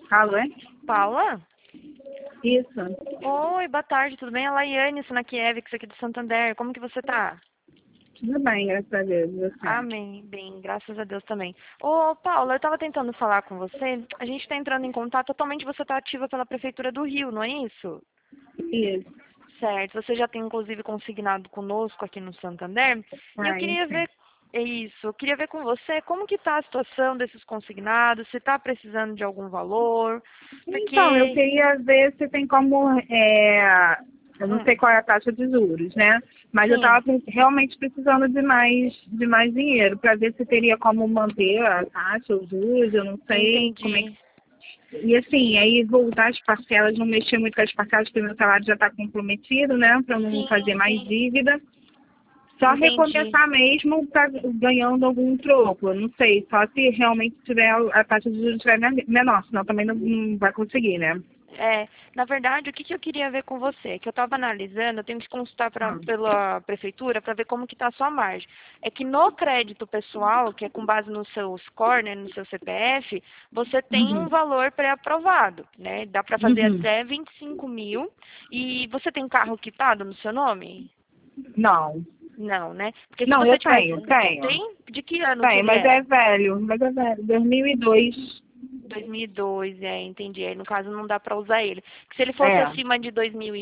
Alô, é? Paula? Isso. Oi, boa tarde, tudo bem? É a Laiane Sunakiewicz aqui do Santander. Como que você tá? Tudo bem, graças a Deus. e Você? Amém. Bem, graças a Deus também. Ô, Paula, eu tava tentando falar com você. A gente tá entrando em contato. Atualmente você tá ativa pela Prefeitura do Rio, não é isso? Isso. Certo. Você já tem, inclusive, consignado conosco aqui no Santander. E eu Ah, queria enfim. ver... É isso. Eu queria ver com você como que tá a situação desses consignados, se tá precisando de algum valor. Então, eu Porque... queria ver se tem como. Eu não sei qual é a taxa de juros, né? Mas eu Sim, estava realmente precisando de mais dinheiro para ver se teria como manter a taxa, os juros, eu não sei como é que. entendi. E assim, aí voltar as parcelas, não mexer muito com as parcelas, porque meu salário já está comprometido, né? Para não Sim, fazer mais sim. dívida. Só Entendi. recomeçar mesmo ganhando algum troco. Eu não sei, só se realmente tiver a taxa de juros estiver menor, senão também não vai conseguir, né? É, na verdade, o que eu queria ver com você? Que eu estava analisando, eu tenho que consultar Ah, pela prefeitura para ver como que está a sua margem. É que no crédito pessoal, que é com base no seu score, né, no seu CPF, você tem um uhum, valor pré-aprovado, né? Dá para fazer uhum. até 25 mil. E você tem carro quitado no seu nome? Não. Não, né? Porque se Não, você eu tivesse... tenho. Tem? De que ano que Tenho, ele mas é? é velho. 2002. 2002, entendi. Aí, no caso, não dá para usar ele. Porque se ele fosse É. acima de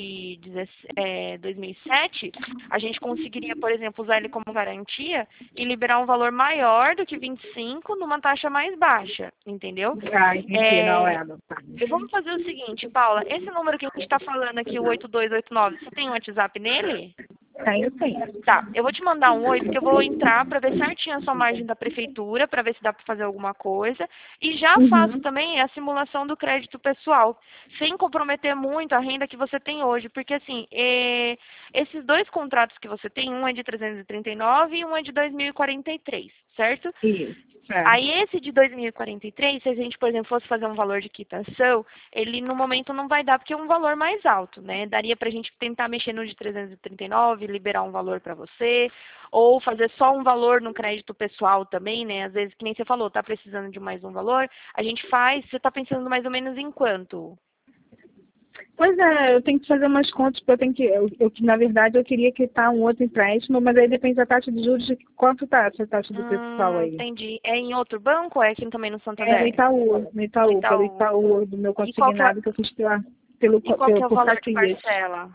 2007, a gente conseguiria, por exemplo, usar ele como garantia e liberar um valor maior do que 25 numa taxa mais baixa, entendeu? Ah, entendi. Não É, é. Não tá. vamos fazer o seguinte, Paula, esse número que a gente está falando aqui, o 8289, você tem um WhatsApp nele? Tenho sim. Tá, eu vou te mandar um oi, porque eu vou entrar para ver certinho a sua margem da prefeitura, para ver se dá para fazer alguma coisa. E já faço Uhum. também a simulação do crédito pessoal, sem comprometer muito a renda que você tem hoje. Porque, assim, esses dois contratos que você tem, um é de 339 e um é de 2043, certo? Isso. É. Aí esse de 2043, se a gente, por exemplo, fosse fazer um valor de quitação, ele no momento não vai dar porque é um valor mais alto, né? Daria pra gente tentar mexer no de 339, liberar um valor para você, ou fazer só um valor no crédito pessoal também, né? Às vezes, que nem você falou, tá precisando de mais um valor, a gente faz, você tá pensando mais ou menos em quanto? Pois é, eu tenho que fazer umas contas, porque na verdade, eu queria quitar um outro empréstimo, mas aí depende da taxa de juros de quanto tá essa taxa do pessoal aí. Entendi. É em outro banco ou é aqui também no É Santander? No No Itaú, pelo Itaú. Itaú do meu E qual que é, consignado que eu fiz pelo, e qual que é o por valor de Caxias. parcela?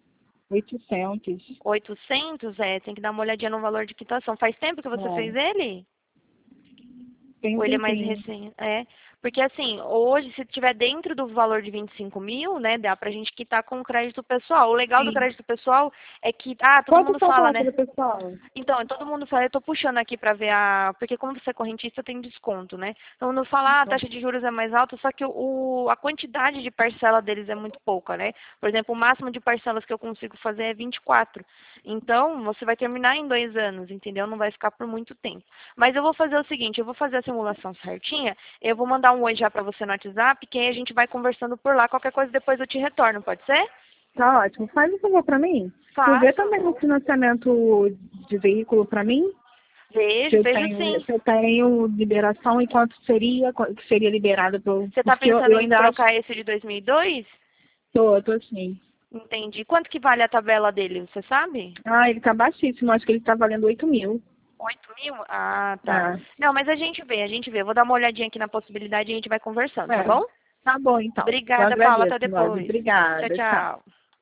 800. 800, tem que dar uma olhadinha no valor de quitação. Faz tempo que você É, fez ele? tem um Ou ele é mais tempinho. recente? É, porque assim, hoje, se tiver dentro do valor de 25 mil, né, dá pra gente quitar com o crédito pessoal. O legal do Sim. crédito pessoal é que, todo Quanto mundo são a fala, taxa né? do pessoal? Então, todo mundo fala, eu tô puxando aqui pra ver porque como você é correntista tem desconto, né? Todo mundo fala, a Então, taxa de juros é mais alta, só que a quantidade de parcela deles é muito pouca, né? Por exemplo, o máximo de parcelas que eu consigo fazer é 24. Então, você vai terminar em 2 anos, entendeu? Não vai ficar por muito tempo. Mas eu vou fazer o seguinte, eu vou fazer a simulação certinha, eu vou mandar um oi já pra você no WhatsApp, que aí a gente vai conversando por lá, qualquer coisa depois eu te retorno, pode ser? tá ótimo. Faz um favor para mim. Tu vê Faço. também um financiamento de veículo para mim? Se Vejo, eu vejo tenho, sim. se eu tenho liberação e quanto seria, que seria liberado Você está porque pensando eu em ainda acho trocar esse de 2002? tô assim. Entendi. Quanto que vale a tabela dele, você sabe? Ah, ele tá baixíssimo, acho que ele tá valendo 8.000. 8 mil? Ah, tá. É, Não, mas a gente vê, a gente vê. Eu vou dar uma olhadinha aqui na possibilidade e a gente vai conversando, tá é. bom? Tá bom então. Eu Obrigada, Paula. Até agradeço, Nós. depois. Tchau, Obrigada. Tchau. tchau.